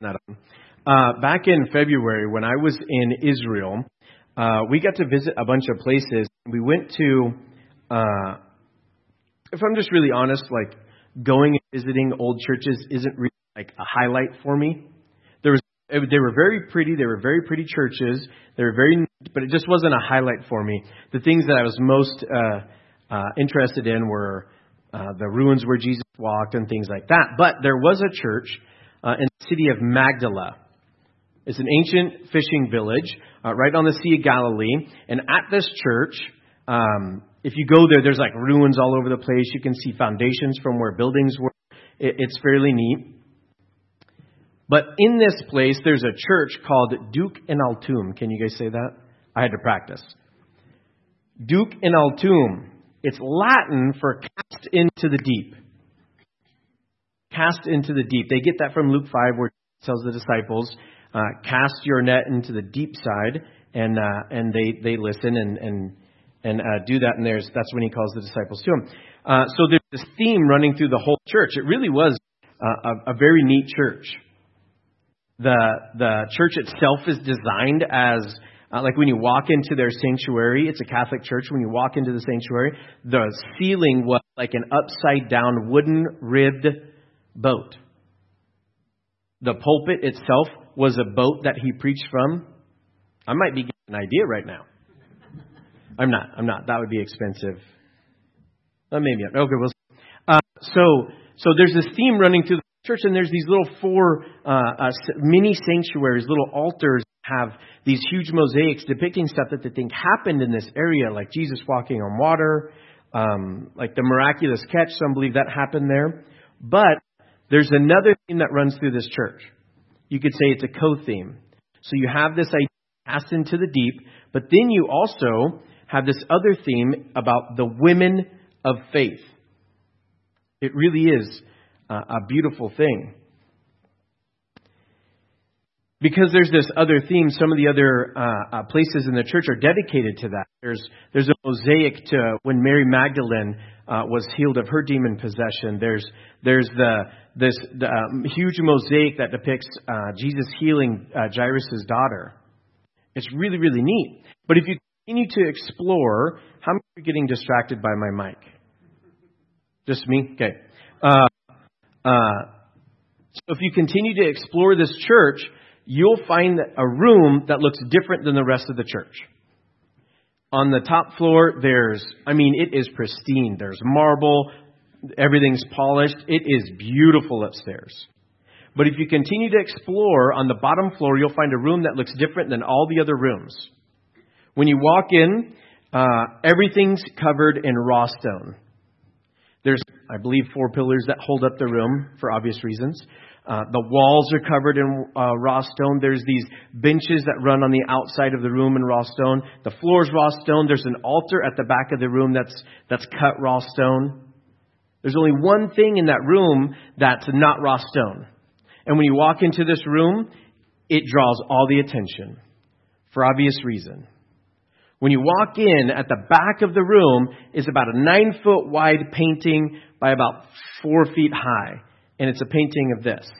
that back in February when I was in Israel, we got to visit a bunch of places. We went to, if I'm just really honest, like going and visiting old churches isn't really like a highlight for me. They were very pretty. They were very pretty churches. They were very neat, but it just wasn't a highlight for me. The things that I was most interested in were the ruins where Jesus walked and things like that. But there was a church in the city of Magdala. It's an ancient fishing village right on the Sea of Galilee. And at this church, if you go there, there's like ruins all over the place. You can see foundations from where buildings were. It's fairly neat. But in this place, there's a church called Duc en Altum. Can you guys say that? I had to practice. Duc en Altum. It's Latin for cast into the deep. Cast into the deep. They get that from Luke 5 where it tells the disciples, cast your net into the deep side. And they listen and do that. And that's when he calls the disciples to him. So there's this theme running through the whole church. It really was a very neat church. The church itself is designed as, like when you walk into their sanctuary, it's a Catholic church. When you walk into the sanctuary, the ceiling was like an upside down wooden ribbed boat. The pulpit itself was a boat that he preached from. I might be getting an idea right now. I'm not. That would be expensive. Maybe. Okay. Well, so there's this theme running through the church, and there's these little 4 mini sanctuaries, little altars, have these huge mosaics depicting stuff that they think happened in this area, like Jesus walking on water, like the miraculous catch. Some believe that happened there. But there's another theme that runs through this church. You could say it's a co-theme. So you have this idea cast into the deep, but then you also have this other theme about the women of faith. It really is a beautiful thing. Because there's this other theme, some of the other places in the church are dedicated to that. There's a mosaic to when Mary Magdalene was healed of her demon possession. There's this huge mosaic that depicts Jesus healing Jairus' daughter. It's really, really neat. But if you continue to explore, how many are getting distracted by my mic? Just me? Okay. So if you continue to explore this church, you'll find a room that looks different than the rest of the church. On the top floor, it is pristine. There's marble. Everything's polished. It is beautiful upstairs. But if you continue to explore, on the bottom floor, you'll find a room that looks different than all the other rooms. When you walk in, everything's covered in raw stone. There's, I believe, 4 pillars that hold up the room for obvious reasons. The walls are covered in raw stone. There's these benches that run on the outside of the room in raw stone. The floor's raw stone. There's an altar at the back of the room that's cut raw stone. There's only one thing in that room that's not raw stone. And when you walk into this room, it draws all the attention for obvious reason. When you walk in, at the back of the room is about a 9-foot wide painting by about 4 feet high. And it's a painting of this.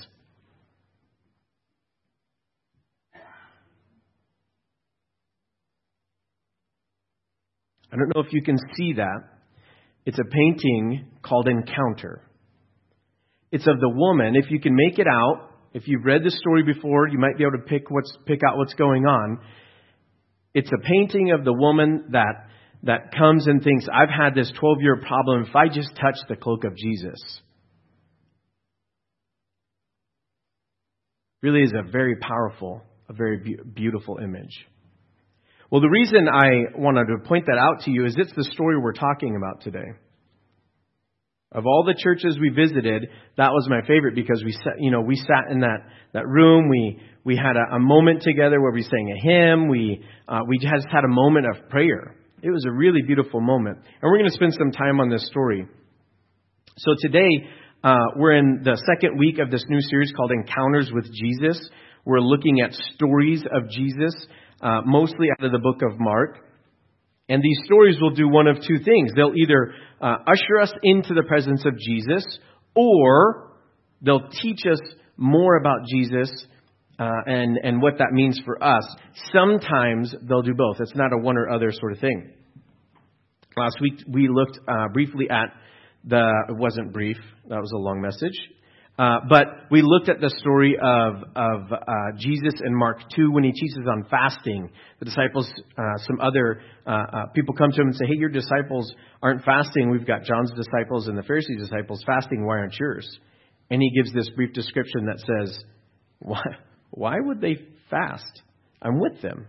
I don't know if you can see that. It's a painting called Encounter. It's of the woman. If you can make it out, if you've read the story before, you might be able to pick out what's going on. It's a painting of the woman that comes and thinks, I've had this 12-year problem if I just touch the cloak of Jesus. Really is a very powerful, a very beautiful image. Well, the reason I wanted to point that out to you is it's the story we're talking about today. Of all the churches we visited, that was my favorite because we sat in that room. We had a moment together where we sang a hymn. We just had a moment of prayer. It was a really beautiful moment. And we're going to spend some time on this story. So today, we're in the second week of this new series called Encounters with Jesus. We're looking at stories of Jesus, mostly out of the book of Mark. And these stories will do one of 2 things. They'll either usher us into the presence of Jesus, or they'll teach us more about Jesus and what that means for us. Sometimes they'll do both. It's not a one or other sort of thing. Last week we looked briefly at it wasn't brief, that was a long message. But we looked at the story of Jesus in Mark 2 when he teaches on fasting. The disciples, some other people come to him and say, hey, your disciples aren't fasting. We've got John's disciples and the Pharisee disciples fasting. Why aren't yours? And he gives this brief description that says, why would they fast? I'm with them.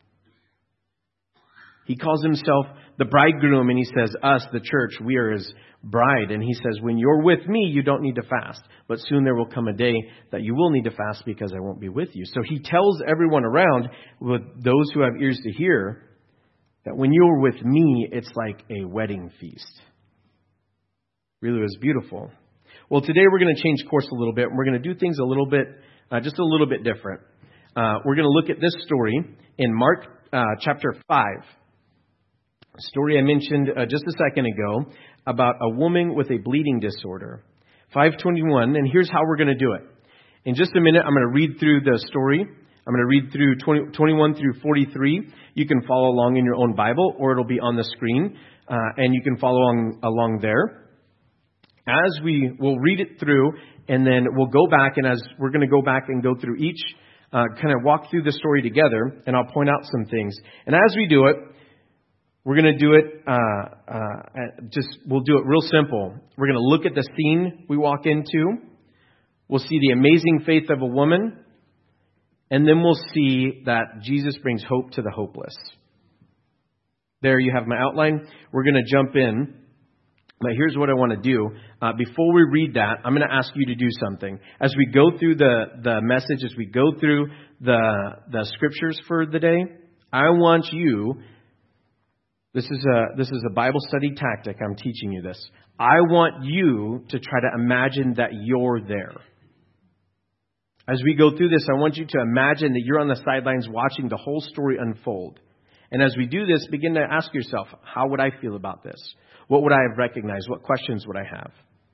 He calls himself the bridegroom, and he says, us, the church, we are his bride. And he says, when you're with me, you don't need to fast. But soon there will come a day that you will need to fast because I won't be with you. So he tells everyone around, with those who have ears to hear, that when you're with me, it's like a wedding feast. Really was beautiful. Well, today we're going to change course a little bit. We're going to do things a little bit, just a little bit different. We're going to look at this story in Mark chapter 5. A story I mentioned just a second ago about a woman with a bleeding disorder. 5:21, and here's how we're going to do it. In just a minute, I'm going to read through the story. I'm going to read through 21 through 43. You can follow along in your own Bible, or it'll be on the screen, and you can follow along there. As we'll read it through, and then we'll go back, and as we're going to go back and go through each, kind of walk through the story together, and I'll point out some things. And as we do it, we're going to do it, we'll do it real simple. We're going to look at the scene we walk into. We'll see the amazing faith of a woman. And then we'll see that Jesus brings hope to the hopeless. There you have my outline. We're going to jump in. But here's what I want to do. Before we read that, I'm going to ask you to do something. As we go through the message, as we go through the scriptures for the day, I want you... This is a Bible study tactic. I'm teaching you this. I want you to try to imagine that you're there. As we go through this, I want you to imagine that you're on the sidelines watching the whole story unfold. And as we do this, begin to ask yourself, how would I feel about this? What would I have recognized? What questions would I have?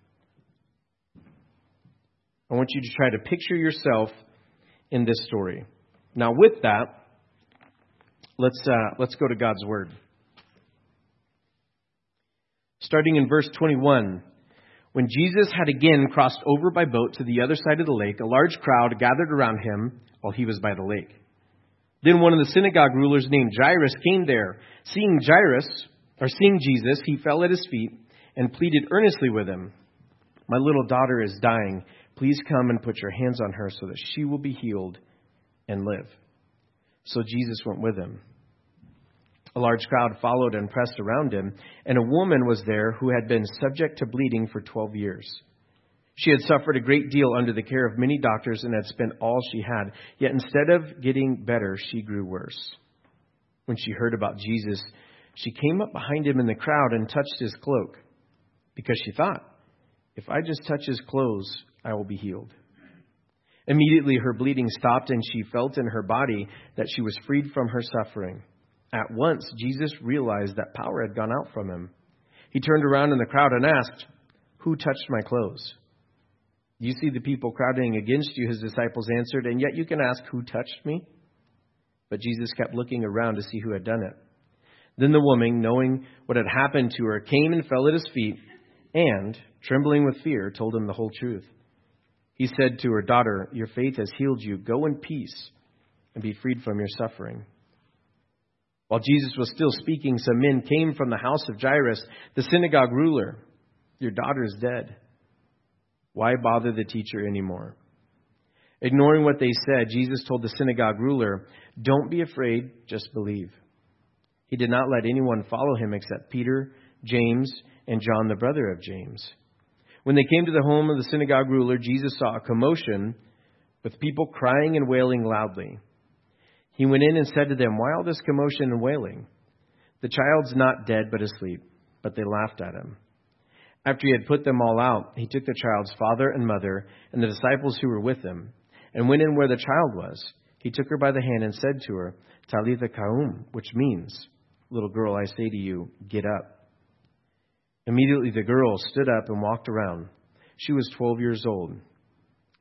I want you to try to picture yourself in this story. Now, with that, let's go to God's Word. Starting in verse 21, when Jesus had again crossed over by boat to the other side of the lake, a large crowd gathered around him while he was by the lake. Then one of the synagogue rulers named Jairus came there. Seeing Jesus, he fell at his feet and pleaded earnestly with him. My little daughter is dying. Please come and put your hands on her so that she will be healed and live. So Jesus went with him. A large crowd followed and pressed around him, and a woman was there who had been subject to bleeding for 12 years. She had suffered a great deal under the care of many doctors and had spent all she had. Yet instead of getting better, she grew worse. When she heard about Jesus, she came up behind him in the crowd and touched his cloak, because she thought, if I just touch his clothes, I will be healed. Immediately her bleeding stopped, and she felt in her body that she was freed from her suffering. At once, Jesus realized that power had gone out from him. He turned around in the crowd and asked, who touched my clothes? You see the people crowding against you, his disciples answered, and yet you can ask, who touched me? But Jesus kept looking around to see who had done it. Then the woman, knowing what had happened to her, came and fell at his feet, and, trembling with fear, told him the whole truth. He said to her, daughter, your faith has healed you. Go in peace and be freed from your suffering. While Jesus was still speaking, some men came from the house of Jairus, the synagogue ruler. Your daughter is dead. Why bother the teacher anymore? Ignoring what they said, Jesus told the synagogue ruler, don't be afraid, just believe. He did not let anyone follow him except Peter, James, and John, the brother of James. When they came to the home of the synagogue ruler, Jesus saw a commotion with people crying and wailing loudly. He went in and said to them, why all this commotion and wailing? The child's not dead but asleep. But they laughed at him. After he had put them all out, he took the child's father and mother and the disciples who were with him and went in where the child was. He took her by the hand and said to her, Talitha Koum, which means, little girl, I say to you, get up. Immediately the girl stood up and walked around. She was 12 years old.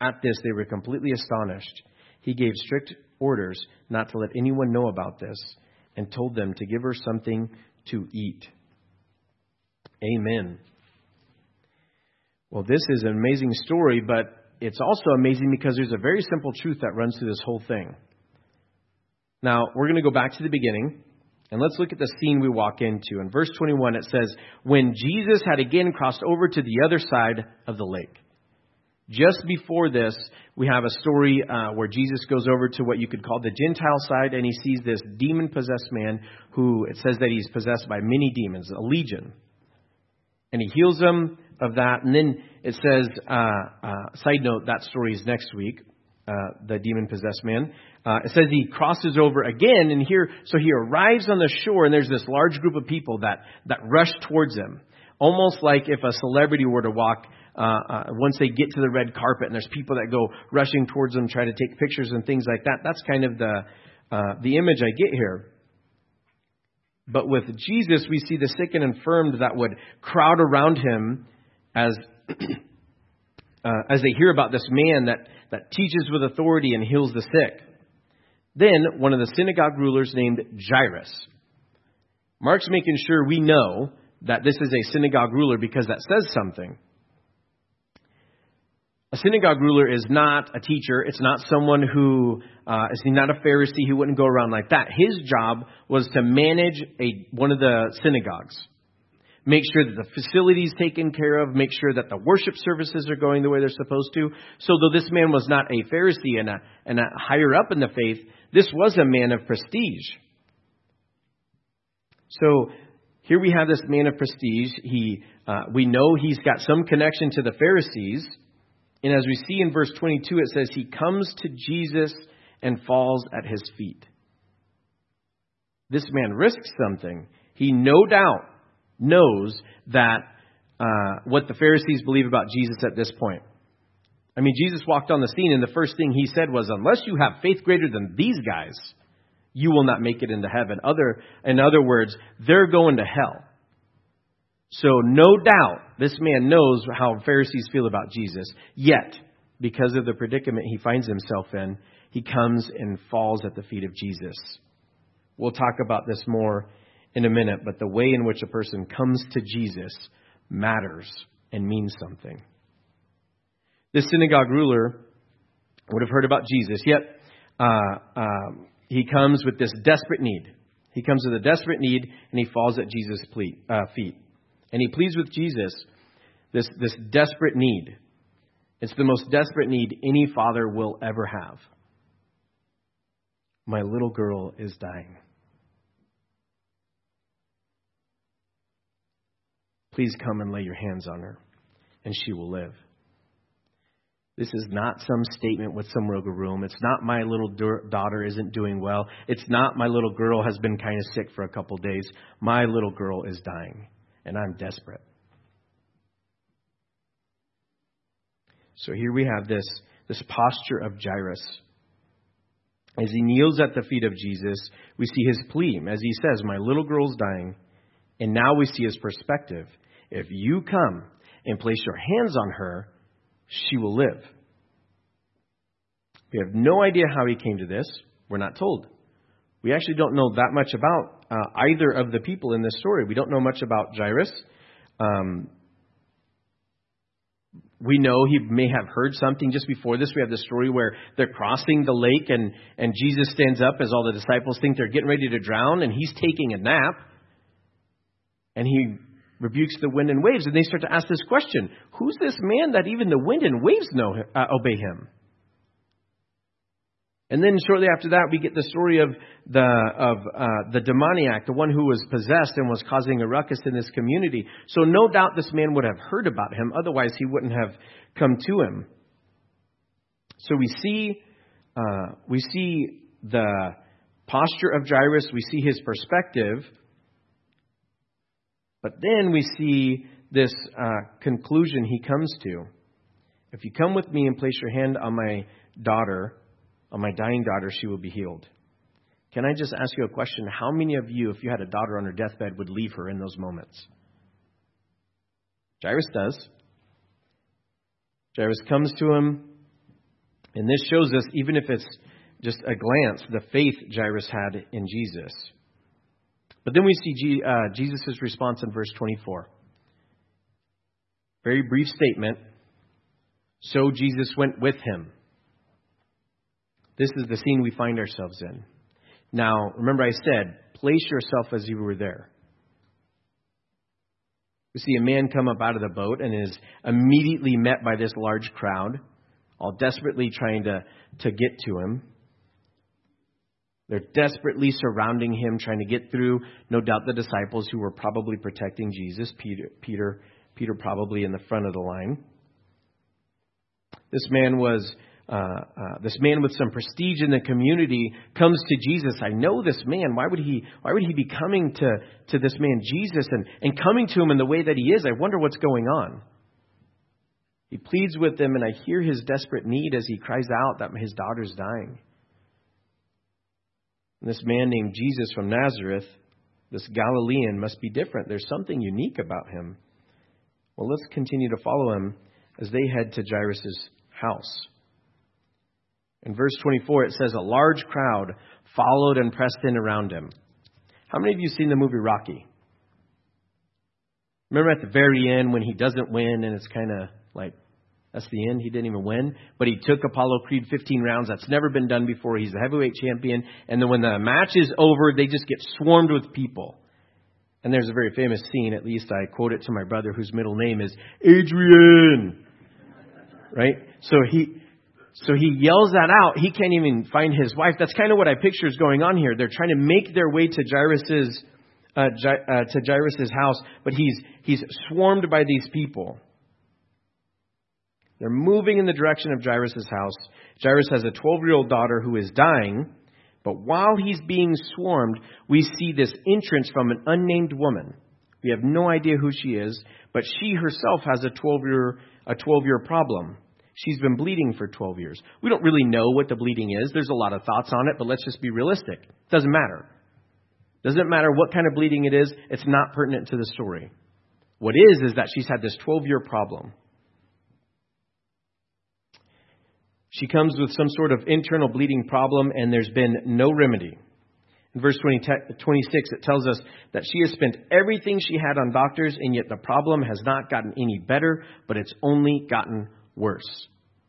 At this, they were completely astonished. He gave strict orders not to let anyone know about this and told them to give her something to eat. Amen. Well, this is an amazing story, but it's also amazing because there's a very simple truth that runs through this whole thing. Now, we're going to go back to the beginning, and let's look at the scene we walk into. In verse 21, it says, when Jesus had again crossed over to the other side of the lake. Just before this, we have a story where Jesus goes over to what you could call the Gentile side, and he sees this demon-possessed man who, it says that he's possessed by many demons, a legion. And he heals him of that. And then it says, side note, that story is next week, the demon-possessed man. It says he crosses over again, and so he arrives on the shore, and there's this large group of people that rush towards him. Almost like if a celebrity were to walk, once they get to the red carpet, and there's people that go rushing towards them, try to take pictures and things like that. That's kind of the image I get here. But with Jesus, we see the sick and infirmed that would crowd around him as they hear about this man that teaches with authority and heals the sick. Then one of the synagogue rulers named Jairus. Mark's making sure we know that this is a synagogue ruler because that says something. A synagogue ruler is not a teacher. It's not someone who is not a Pharisee who wouldn't go around like that. His job was to manage one of the synagogues. Make sure that the facility is taken care of. Make sure that the worship services are going the way they're supposed to. So though this man was not a Pharisee and a higher up in the faith, this was a man of prestige. So here we have this man of prestige. We know he's got some connection to the Pharisees. And as we see in verse 22, it says he comes to Jesus and falls at his feet. This man risks something. He no doubt knows that what the Pharisees believe about Jesus at this point. I mean, Jesus walked on the scene and the first thing he said was, unless you have faith greater than these guys, you will not make it into heaven. In other words, they're going to hell. So no doubt this man knows how Pharisees feel about Jesus. Yet, because of the predicament he finds himself in, he comes and falls at the feet of Jesus. We'll talk about this more in a minute, but the way in which a person comes to Jesus matters and means something. This synagogue ruler would have heard about Jesus, yet he comes with this desperate need. He comes with a desperate need, and he falls at Jesus' feet. And he pleads with Jesus this desperate need. It's the most desperate need any father will ever have. My little girl is dying. Please come and lay your hands on her, and she will live. This is not some statement with some wiggle room. It's not my little daughter isn't doing well. It's not my little girl has been kind of sick for a couple days. My little girl is dying. And I'm desperate. So here we have this posture of Jairus. As he kneels at the feet of Jesus, we see his plea. As he says, my little girl's dying. And now we see his perspective. If you come and place your hands on her, she will live. We have no idea how he came to this. We're not told. We actually don't know that much about either of the people in this story. We don't know much about Jairus. We know he may have heard something just before this. We have the story where they're crossing the lake and Jesus stands up as all the disciples think they're getting ready to drown, and he's taking a nap. And he rebukes the wind and waves, and they start to ask this question: who's this man that even the wind and waves obey him? And then shortly after that, we get the story of the demoniac, the one who was possessed and was causing a ruckus in this community. So no doubt this man would have heard about him. Otherwise, he wouldn't have come to him. So we see the posture of Jairus. We see his perspective. But then we see this conclusion he comes to. If you come with me and place your hand on my daughter, on my dying daughter, she will be healed. Can I just ask you a question? How many of you, if you had a daughter on her deathbed, would leave her in those moments? Jairus does. Jairus comes to him. And this shows us, even if it's just a glance, the faith Jairus had in Jesus. But then we see Jesus' response in verse 24. Very brief statement. So Jesus went with him. This is the scene we find ourselves in. Now, remember I said, place yourself as you were there. We see a man come up out of the boat and is immediately met by this large crowd, all desperately trying to get to him. They're desperately surrounding him, trying to get through, no doubt, the disciples who were probably protecting Jesus. Peter probably in the front of the line. This man with some prestige in the community comes to Jesus. I know this man. Why would he be coming to this man Jesus and coming to him in the way that he is? I wonder what's going on. He pleads with him, and I hear his desperate need as he cries out that his daughter's dying. And this man named Jesus from Nazareth, this Galilean, must be different. There's something unique about him. Well, let's continue to follow him as they head to Jairus' house. In verse 24, it says, a large crowd followed and pressed in around him. How many of you have seen the movie Rocky? Remember at the very end when he doesn't win and it's kind of like, that's the end. He didn't even win. But he took Apollo Creed 15 rounds. That's never been done before. He's the heavyweight champion. And then when the match is over, they just get swarmed with people. And there's a very famous scene, at least I quote it to my brother whose middle name is Adrian. Right? So he yells that out. He can't even find his wife. That's kind of what I picture is going on here. They're trying to make their way to Jairus' house, but he's swarmed by these people. They're moving in the direction of Jairus' house. Jairus has a 12-year-old daughter who is dying, but while he's being swarmed, we see this entrance from an unnamed woman. We have no idea who she is, but she herself has a 12-year problem. She's been bleeding for 12 years. We don't really know what the bleeding is. There's a lot of thoughts on it, but let's just be realistic. It doesn't matter. Doesn't matter what kind of bleeding it is. It's not pertinent to the story. What is that she's had this 12-year problem. She comes with some sort of internal bleeding problem, and there's been no remedy. In verse 26, it tells us that she has spent everything she had on doctors, and yet the problem has not gotten any better, but it's only gotten worse.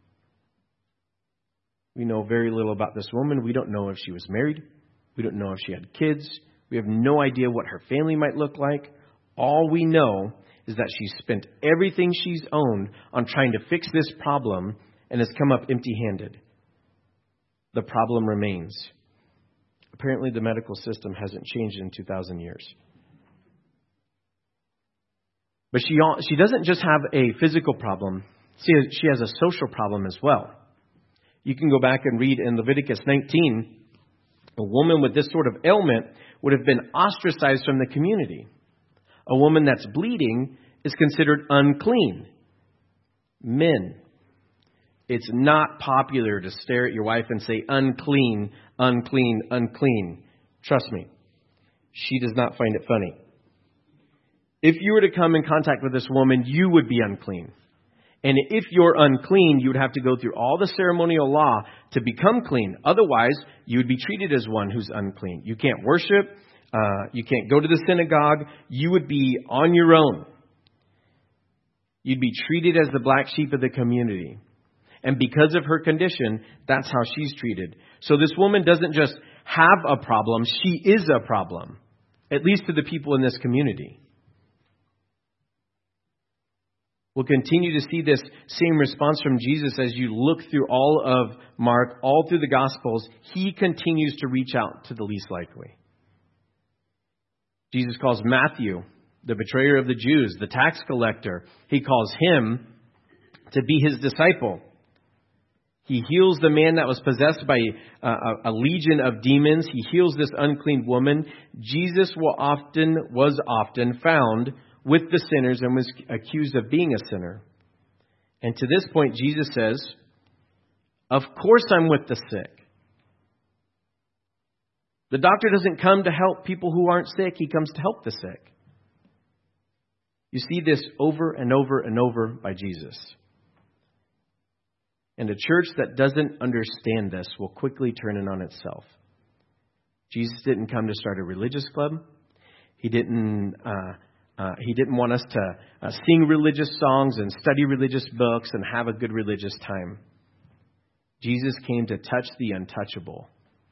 We know very little about this woman. We don't know if she was married. We don't know if she had kids. We have no idea what her family might look like. All we know is that she's spent everything she's owned on trying to fix this problem and has come up empty-handed. The problem remains. Apparently, the medical system hasn't changed in 2,000 years. But she doesn't just have a physical problem. She has a social problem as well. You can go back and read in Leviticus 19, a woman with this sort of ailment would have been ostracized from the community. A woman that's bleeding is considered unclean. Men, it's not popular to stare at your wife and say, unclean, unclean, unclean. Trust me, she does not find it funny. If you were to come in contact with this woman, you would be unclean. And if you're unclean, you would have to go through all the ceremonial law to become clean. Otherwise, you would be treated as one who's unclean. You can't worship. You can't go to the synagogue. You would be on your own. You'd be treated as the black sheep of the community. And because of her condition, that's how she's treated. So this woman doesn't just have a problem. She is a problem, at least to the people in this community. We'll continue to see this same response from Jesus as you look through all of Mark, all through the Gospels. He continues to reach out to the least likely. Jesus calls Matthew, the betrayer of the Jews, the tax collector. He calls him to be his disciple. He heals the man that was possessed by a legion of demons. He heals this unclean woman. Jesus was often found with the sinners and was accused of being a sinner. And to this point, Jesus says, of course I'm with the sick. The doctor doesn't come to help people who aren't sick. He comes to help the sick. You see this over and over and over by Jesus. And a church that doesn't understand this will quickly turn in on itself. Jesus didn't come to start a religious club. He didn't want us to sing religious songs and study religious books and have a good religious time. Jesus came to touch the untouchable.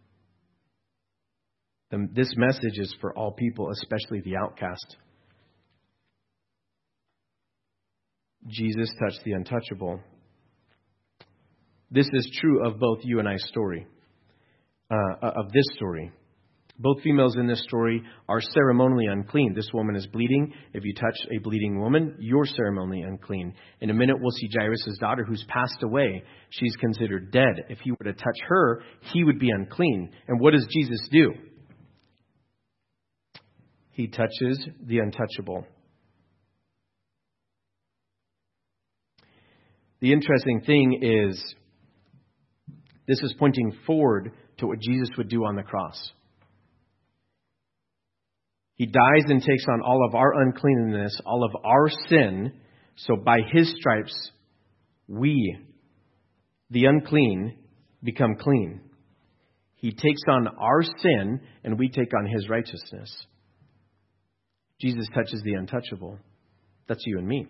This message is for all people, especially the outcast. Jesus touched the untouchable. This is true of both you and I's story, of this story. Both females in this story are ceremonially unclean. This woman is bleeding. If you touch a bleeding woman, you're ceremonially unclean. In a minute, we'll see Jairus' daughter who's passed away. She's considered dead. If he were to touch her, he would be unclean. And what does Jesus do? He touches the untouchable. The interesting thing is, this is pointing forward to what Jesus would do on the cross. He dies and takes on all of our uncleanness, all of our sin. So by his stripes, we, the unclean, become clean. He takes on our sin and we take on his righteousness. Jesus touches the untouchable. That's you and me.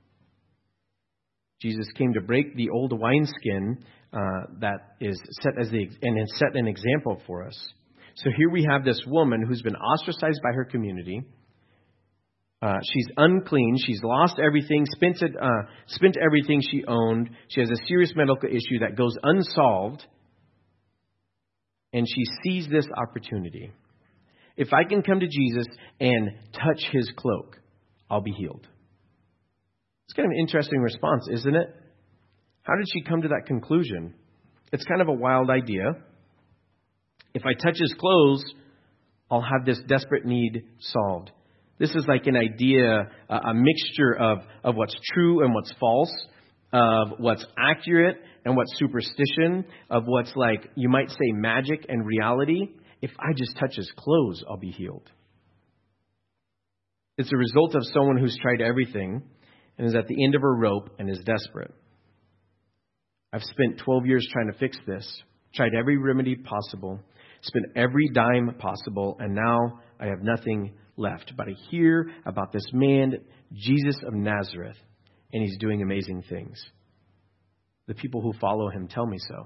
Jesus came to break the old wineskin that is set and set an example for us. So here we have this woman who's been ostracized by her community. She's unclean. She's lost everything, spent everything she owned. She has a serious medical issue that goes unsolved. And she sees this opportunity. If I can come to Jesus and touch his cloak, I'll be healed. It's kind of an interesting response, isn't it? How did she come to that conclusion? It's kind of a wild idea. If I touch his clothes, I'll have this desperate need solved. This is like an idea, a mixture of what's true and what's false, of what's accurate and what's superstition, of what's like, you might say, magic and reality. If I just touch his clothes, I'll be healed. It's a result of someone who's tried everything and is at the end of her rope and is desperate. I've spent 12 years trying to fix this, tried every remedy possible, spent every dime possible, and now I have nothing left. But I hear about this man, Jesus of Nazareth, and he's doing amazing things. The people who follow him tell me so.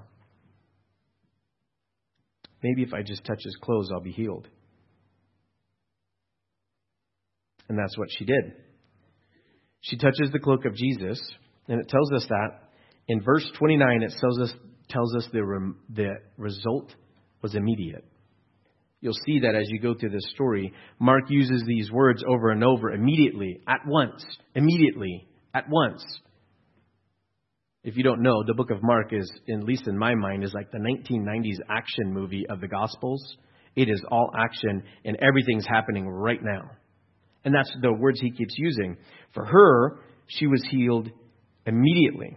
Maybe if I just touch his clothes, I'll be healed. And that's what she did. She touches the cloak of Jesus, and it tells us that. In verse 29, it tells us the result was immediate. You'll see that as you go through this story. Mark uses these words over and over. Immediately, at once, immediately, at once. If you don't know, the book of Mark is, at least in my mind, is like the 1990s action movie of the Gospels. It is all action and everything's happening right now. And that's the words he keeps using. For her, she was healed immediately.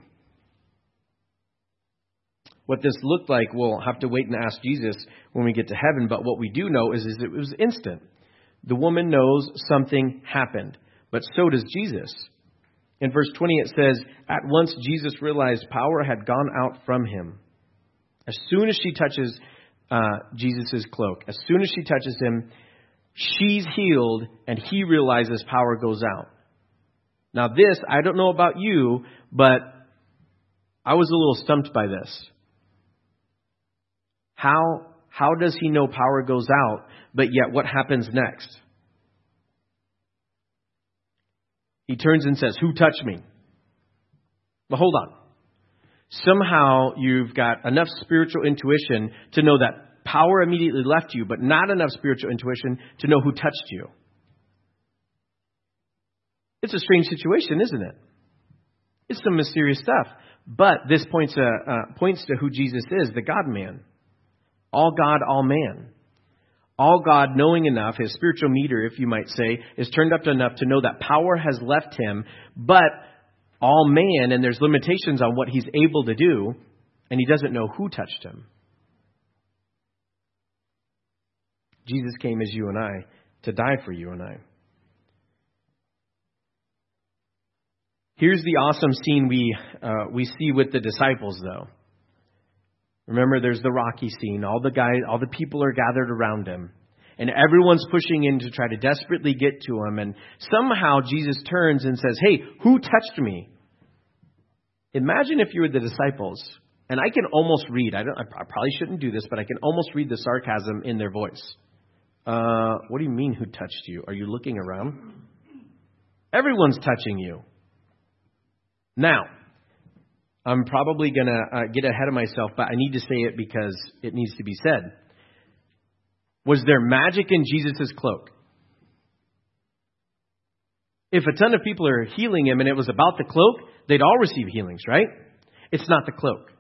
What this looked like, we'll have to wait and ask Jesus when we get to heaven. But what we do know is it was instant. The woman knows something happened, but so does Jesus. In verse 20, it says, at once Jesus realized power had gone out from him. As soon as she touches Jesus' cloak, as soon as she touches him, she's healed and he realizes power goes out. Now this, I don't know about you, but I was a little stumped by this. How does he know power goes out, but yet what happens next? He turns and says, who touched me? But hold on. Somehow you've got enough spiritual intuition to know that power immediately left you, but not enough spiritual intuition to know who touched you. It's a strange situation, isn't it? It's some mysterious stuff. But this points to who Jesus is, the God-man. All God, all man. All God, knowing enough, his spiritual meter, if you might say, is turned up enough to know that power has left him, but all man, and there's limitations on what he's able to do, and he doesn't know who touched him. Jesus came as you and I to die for you and I. Here's the awesome scene we see with the disciples, though. Remember, there's the rocky scene. All the people are gathered around him. And everyone's pushing in to try to desperately get to him. And somehow Jesus turns and says, "Hey, who touched me?" Imagine if you were the disciples. And I can almost read. I probably shouldn't do this, but I can almost read the sarcasm in their voice. What do you mean, who touched you? Are you looking around? Everyone's touching you. Now, I'm probably going to get ahead of myself, but I need to say it because it needs to be said. Was there magic in Jesus' cloak? If a ton of people are healing him and it was about the cloak, they'd all receive healings, right? It's not the cloak.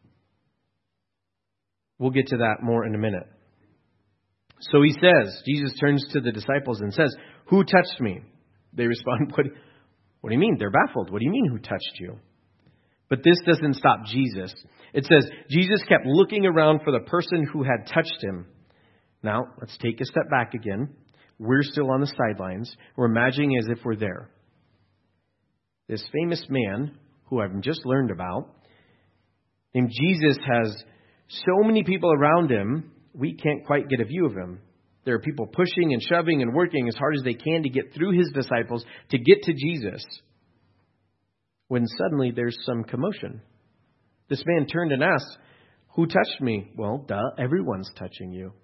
We'll get to that more in a minute. So he says, Jesus turns to the disciples and says, "Who touched me?" They respond, What do you mean? They're baffled. What do you mean, who touched you? But this doesn't stop Jesus. It says, Jesus kept looking around for the person who had touched him. Now, let's take a step back again. We're still on the sidelines. We're imagining as if we're there. This famous man, who I've just learned about, named Jesus, has so many people around him, we can't quite get a view of him. There are people pushing and shoving and working as hard as they can to get through his disciples to get to Jesus. When suddenly there's some commotion. This man turned and asked, "Who touched me?" Well, duh, everyone's touching you.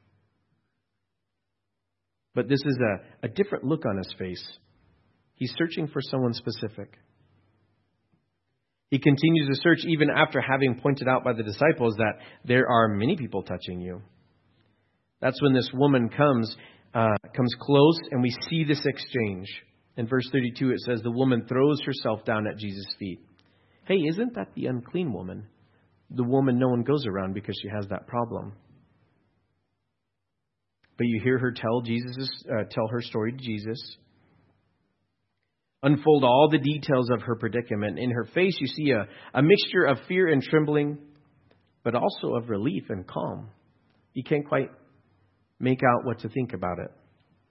But this is a different look on his face. He's searching for someone specific. He continues to search even after having pointed out by the disciples that there are many people touching you. That's when this woman comes close, and we see this exchange. In verse 32, it says, the woman throws herself down at Jesus' feet. Hey, isn't that the unclean woman? The woman no one goes around because she has that problem. But you hear her tell her story to Jesus. Unfold all the details of her predicament. In her face, you see a mixture of fear and trembling, but also of relief and calm. You can't quite make out what to think about it.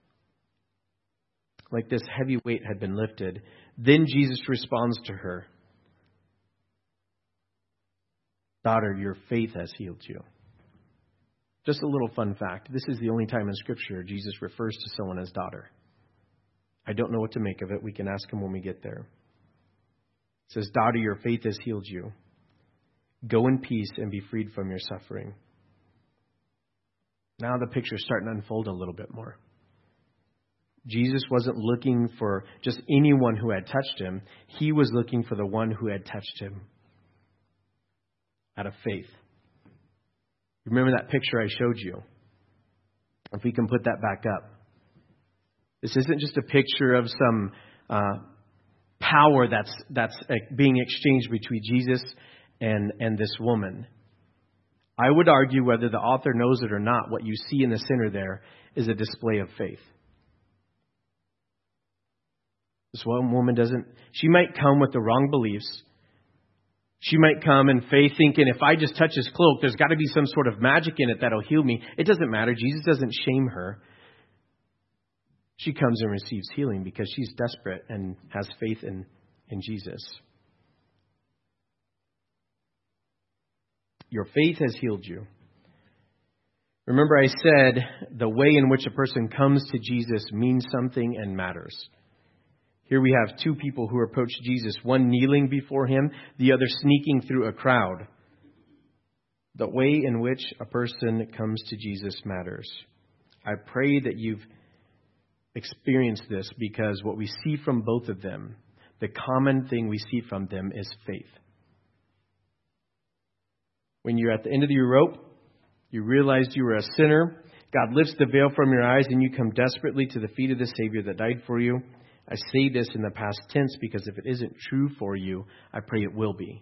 Like this heavy weight had been lifted. Then Jesus responds to her. Daughter, your faith has healed you. Just a little fun fact. This is the only time in Scripture Jesus refers to someone as daughter. I don't know what to make of it. We can ask him when we get there. It says, daughter, your faith has healed you. Go in peace and be freed from your suffering. Now the picture's starting to unfold a little bit more. Jesus wasn't looking for just anyone who had touched him. He was looking for the one who had touched him out of faith. Remember that picture I showed you? If we can put that back up. This isn't just a picture of some power that's being exchanged between Jesus and this woman. I would argue, whether the author knows it or not, what you see in the center there is a display of faith. This one woman she might come with the wrong beliefs. She might come in faith thinking, if I just touch his cloak, there's got to be some sort of magic in it that'll heal me. It doesn't matter. Jesus doesn't shame her. She comes and receives healing because she's desperate and has faith in Jesus. Your faith has healed you. Remember, I said the way in which a person comes to Jesus means something and matters. Here we have two people who approach Jesus, one kneeling before him, the other sneaking through a crowd. The way in which a person comes to Jesus matters. I pray that you've experienced this, because what we see from both of them, the common thing we see from them is faith. When you're at the end of your rope, you realized you were a sinner. God lifts the veil from your eyes and you come desperately to the feet of the Savior that died for you. I say this in the past tense because if it isn't true for you, I pray it will be.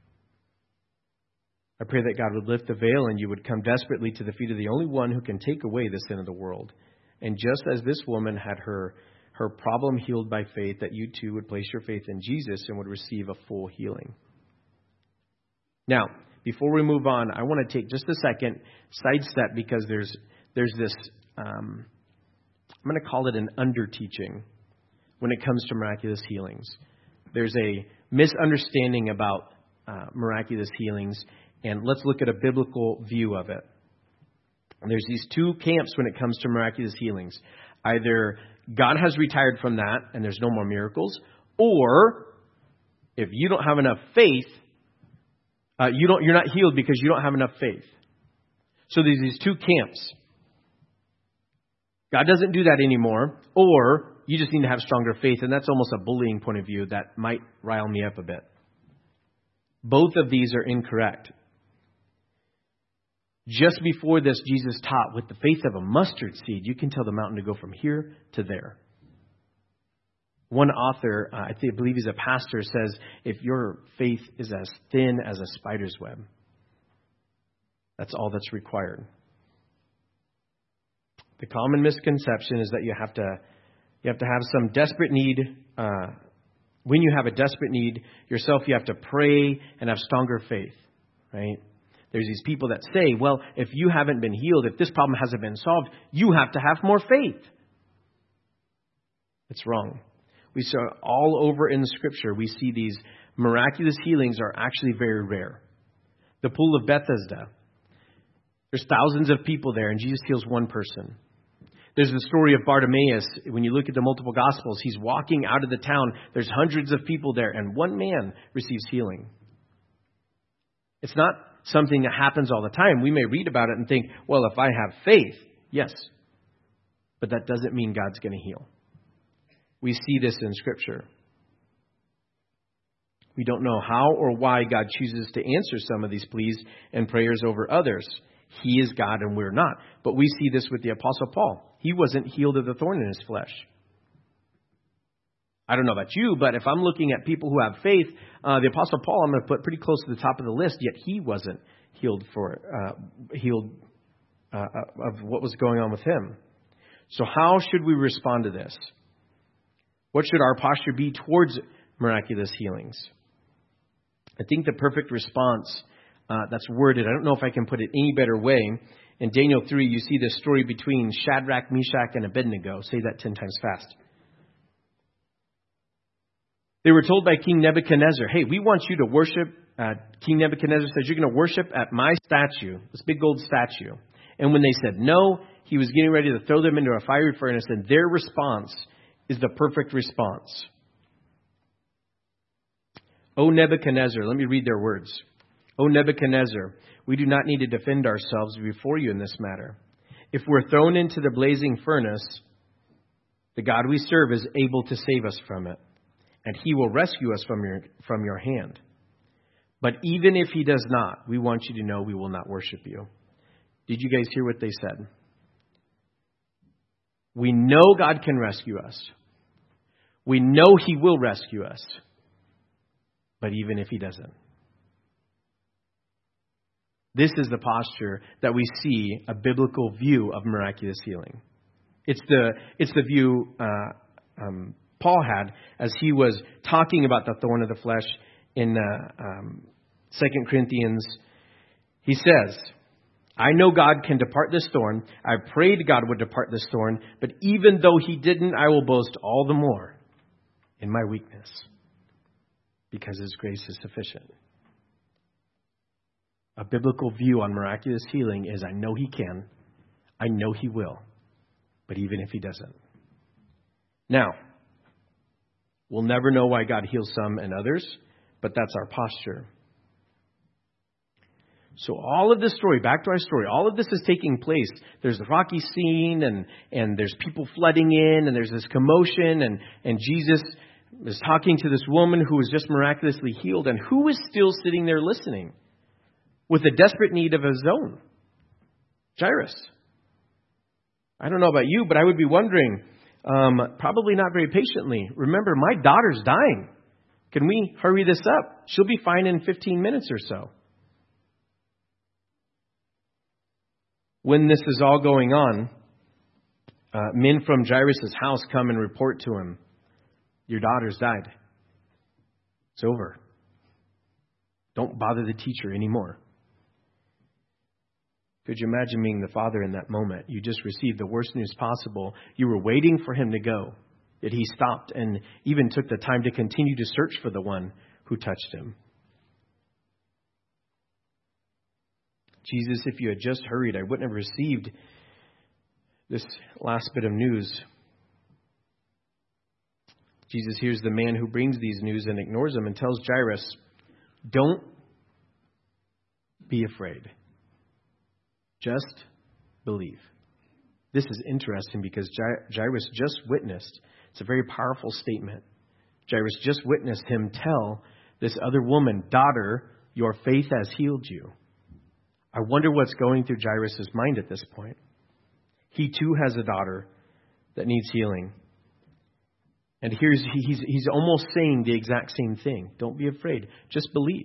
I pray that God would lift the veil and you would come desperately to the feet of the only one who can take away the sin of the world. And just as this woman had her problem healed by faith, that you too would place your faith in Jesus and would receive a full healing. Now, before we move on, I want to take just a second, sidestep, because there's this, I'm going to call it an under-teaching when it comes to miraculous healings. There's a misunderstanding about miraculous healings, and let's look at a biblical view of it. And there's these two camps when it comes to miraculous healings. Either God has retired from that and there's no more miracles, or if you don't have enough faith, you're not healed because you don't have enough faith. So there's these two camps. God doesn't do that anymore, or you just need to have stronger faith, and that's almost a bullying point of view that might rile me up a bit. Both of these are incorrect. Just before this, Jesus taught, with the faith of a mustard seed, you can tell the mountain to go from here to there. One author, I believe he's a pastor, says, if your faith is as thin as a spider's web, that's all that's required. The common misconception is that you have to have some desperate need. When you have a desperate need yourself, you have to pray and have stronger faith, right? There's these people that say, well, if you haven't been healed, if this problem hasn't been solved, you have to have more faith. It's wrong. We saw all over in the Scripture, we see these miraculous healings are actually very rare. The pool of Bethesda, there's thousands of people there, and Jesus heals one person. There's the story of Bartimaeus. When you look at the multiple Gospels, he's walking out of the town. There's hundreds of people there, and one man receives healing. It's not something that happens all the time. We may read about it and think, well, if I have faith, yes. But that doesn't mean God's going to heal. We see this in Scripture. We don't know how or why God chooses to answer some of these pleas and prayers over others. He is God and we're not. But we see this with the Apostle Paul. He wasn't healed of the thorn in his flesh. I don't know about you, but if I'm looking at people who have faith, the Apostle Paul I'm going to put pretty close to the top of the list, yet he wasn't healed of what was going on with him. So how should we respond to this? What should our posture be towards miraculous healings? I think the perfect response that's worded, I don't know if I can put it any better way. In Daniel 3, you see this story between Shadrach, Meshach, and Abednego. Say that 10 times fast. They were told by King Nebuchadnezzar, hey, we want you to worship. King Nebuchadnezzar says, you're going to worship at my statue, this big gold statue. And when they said no, he was getting ready to throw them into a fiery furnace, and their response is the perfect response. O Nebuchadnezzar, let me read their words. O Nebuchadnezzar, we do not need to defend ourselves before you in this matter. If we're thrown into the blazing furnace, the God we serve is able to save us from it, and he will rescue us from your hand. But even if he does not, we want you to know we will not worship you. Did you guys hear what they said? We know God can rescue us. We know he will rescue us. But even if he doesn't. This is the posture that we see a biblical view of miraculous healing. It's the view Paul had as he was talking about the thorn of the flesh in 2 Corinthians. He says, I know God can depart this thorn. I prayed God would depart this thorn. But even though he didn't, I will boast all the more in my weakness, because his grace is sufficient. A biblical view on miraculous healing is I know he can, I know he will, but even if he doesn't. Now, we'll never know why God heals some and others, but that's our posture. So all of this story, back to our story, all of this is taking place. There's the rocky scene and there's people flooding in and there's this commotion and Jesus is talking to this woman who was just miraculously healed, and who is still sitting there listening with a desperate need of his own? Jairus. I don't know about you, but I would be wondering, probably not very patiently, remember, my daughter's dying. Can we hurry this up? She'll be fine in 15 minutes or so. When this is all going on, men from Jairus' house come and report to him, your daughter's died. It's over. Don't bother the teacher anymore. Could you imagine being the father in that moment? You just received the worst news possible. You were waiting for him to go. Yet he stopped and even took the time to continue to search for the one who touched him. Jesus, if you had just hurried, I wouldn't have received this last bit of news. Jesus hears the man who brings these news and ignores them and tells Jairus, don't be afraid. Just believe. This is interesting because Jairus just witnessed, it's a very powerful statement. Jairus just witnessed him tell this other woman, daughter, your faith has healed you. I wonder what's going through Jairus' mind at this point. He too has a daughter that needs healing. And he's almost saying the exact same thing. Don't be afraid. Just believe.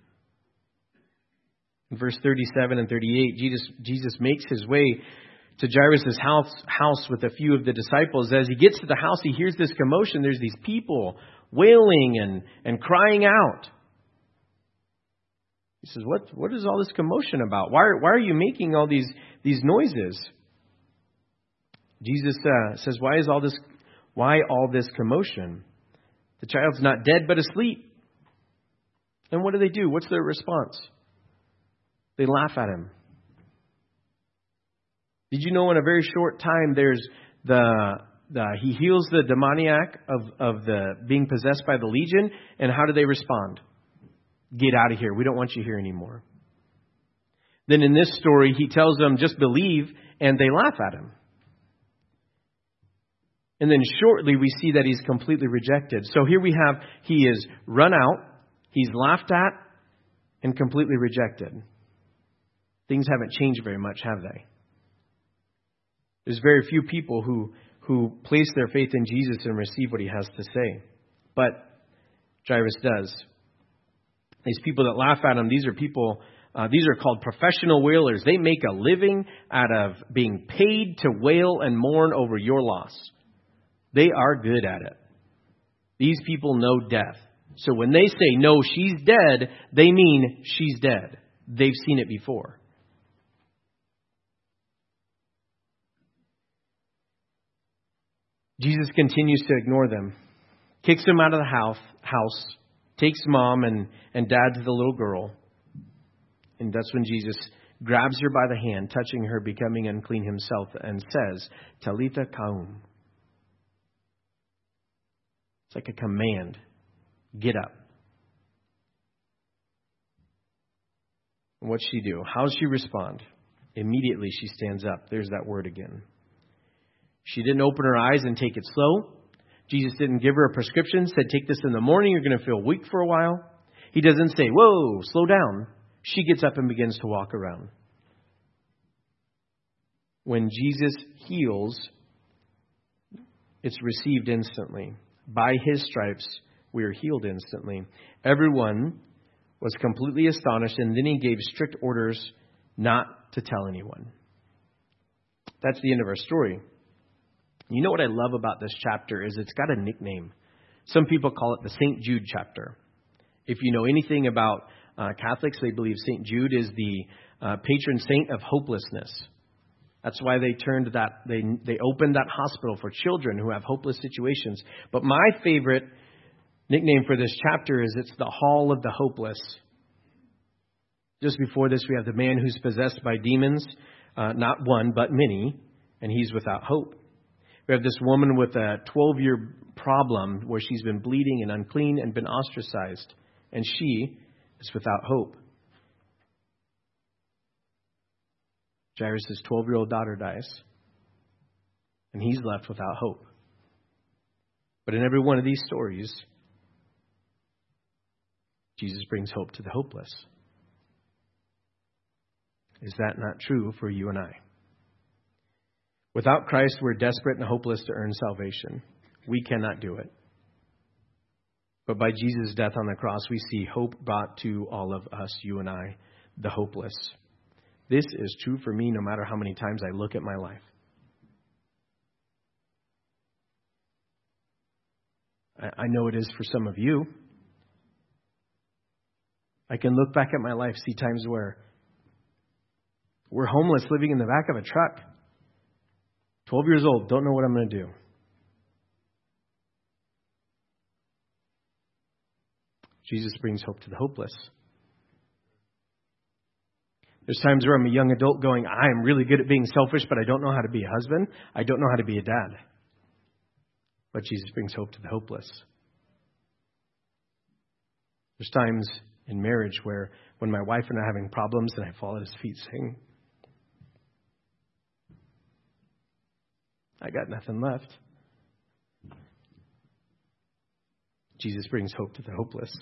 In verse 37 and 38, Jesus makes his way to Jairus' house with a few of the disciples. As he gets to the house, he hears this commotion. There's these people wailing and crying out. He says, what is all this commotion about? Why are you making all these noises? Jesus says, why all this commotion? The child's not dead but asleep. And what do? What's their response? They laugh at him. Did you know in a very short time there's he heals the demoniac of the being possessed by the legion, and how do they respond? Get out of here. We don't want you here anymore. Then in this story, he tells them, just believe, and they laugh at him. And then shortly we see that he's completely rejected. So here we have, he is run out, he's laughed at, and completely rejected. Things haven't changed very much, have they? There's very few people who place their faith in Jesus and receive what he has to say. But Jairus does. These people that laugh at him, these are called professional wailers. They make a living out of being paid to wail and mourn over your loss. They are good at it. These people know death. So when they say, no, she's dead, they mean she's dead. They've seen it before. Jesus continues to ignore them, kicks them out of the house, takes mom and dad to the little girl. And that's when Jesus grabs her by the hand, touching her, becoming unclean himself, and says, Talitha Kaum. It's like a command. Get up. And what's she do? How does she respond? Immediately she stands up. There's that word again. She didn't open her eyes and take it slow. Jesus didn't give her a prescription, said, take this in the morning, you're going to feel weak for a while. He doesn't say, whoa, slow down. She gets up and begins to walk around. When Jesus heals, it's received instantly. By his stripes, we are healed instantly. Everyone was completely astonished, and then he gave strict orders not to tell anyone. That's the end of our story. You know what I love about this chapter is it's got a nickname. Some people call it the St. Jude chapter. If you know anything about Catholics, they believe St. Jude is the patron saint of hopelessness. That's why they they opened that hospital for children who have hopeless situations. But my favorite nickname for this chapter is it's the Hall of the Hopeless. Just before this, we have the man who's possessed by demons, not one, but many, and he's without hope. We have this woman with a 12-year problem where she's been bleeding and unclean and been ostracized, and she is without hope. Jairus' 12-year-old daughter dies, and he's left without hope. But in every one of these stories, Jesus brings hope to the hopeless. Is that not true for you and I? Without Christ, we're desperate and hopeless to earn salvation. We cannot do it. But by Jesus' death on the cross, we see hope brought to all of us, you and I, the hopeless. This is true for me no matter how many times I look at my life. I know it is for some of you. I can look back at my life, see times where we're homeless, living in the back of a truck. 12 years old, don't know what I'm going to do. Jesus brings hope to the hopeless. There's times where I'm a young adult going, I'm really good at being selfish, but I don't know how to be a husband. I don't know how to be a dad. But Jesus brings hope to the hopeless. There's times in marriage where when my wife and I are having problems and I fall at his feet saying, I got nothing left. Jesus brings hope to the hopeless.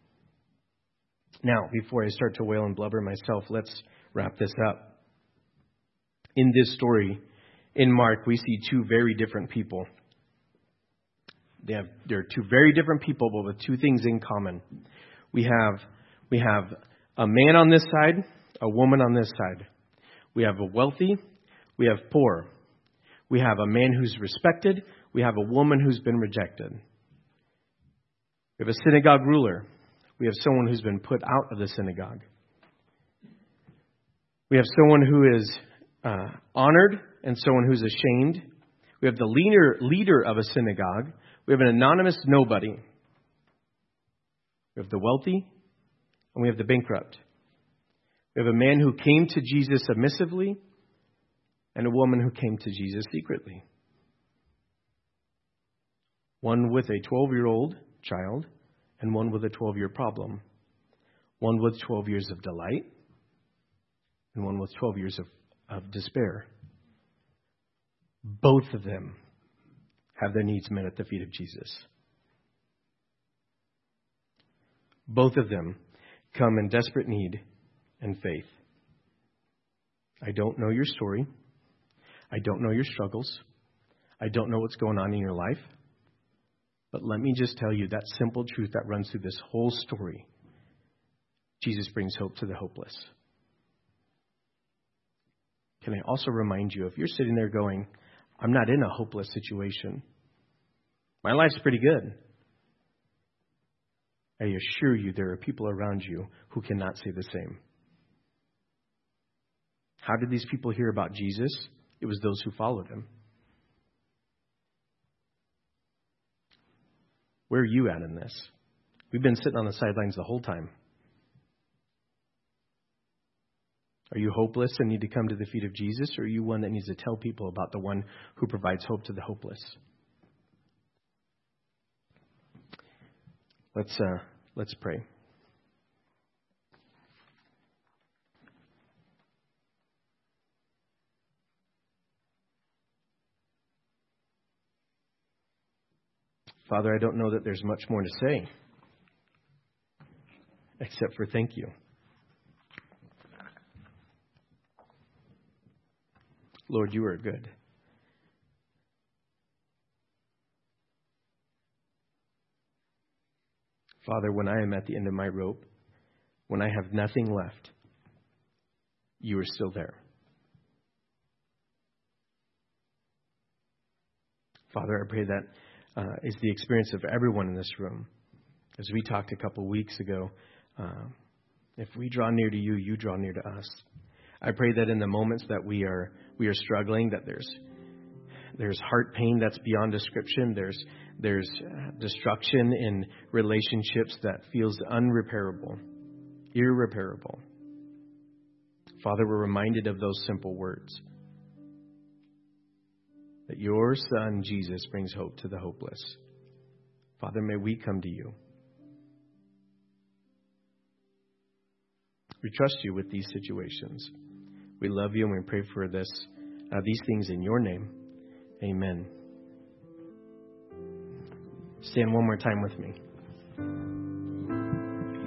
Now, before I start to wail and blubber myself, let's wrap this up. In this story, in Mark, we see two very different people. They're two very different people, but with two things in common. We have a man on this side, a woman on this side. We have a wealthy, we have poor. We have a man who's respected, we have a woman who's been rejected. We have a synagogue ruler. We have someone who's been put out of the synagogue. We have someone who is honored and someone who's ashamed. We have the leader of a synagogue. We have an anonymous nobody. We have the wealthy and we have the bankrupt. We have a man who came to Jesus submissively and a woman who came to Jesus secretly. One with a 12-year-old child and one with a 12-year problem. One with 12 years of delight and one with 12 years of despair. Both of them have their needs met at the feet of Jesus. Both of them come in desperate need and faith. I don't know your story. I don't know your struggles. I don't know what's going on in your life. But let me just tell you that simple truth that runs through this whole story. Jesus brings hope to the hopeless. Can I also remind you, if you're sitting there going, I'm not in a hopeless situation. My life's pretty good. I assure you there are people around you who cannot say the same. How did these people hear about Jesus? It was those who followed him. Where are you at in this? We've been sitting on the sidelines the whole time. Are you hopeless and need to come to the feet of Jesus, or are you one that needs to tell people about the one who provides hope to the hopeless? Let's pray. Father, I don't know that there's much more to say, except for thank you. Lord, you are good. Father, when I am at the end of my rope, when I have nothing left, you are still there. Father, I pray that is the experience of everyone in this room. As we talked a couple weeks ago, if we draw near to you, you draw near to us. I pray that in the moments that we are struggling, that there's heart pain that's beyond description. There's destruction in relationships that feels unrepairable, irreparable. Father, we're reminded of those simple words. That your Son, Jesus, brings hope to the hopeless. Father, may we come to you. We trust you with these situations. We love you and we pray for these things in your name. Amen. Stand one more time with me.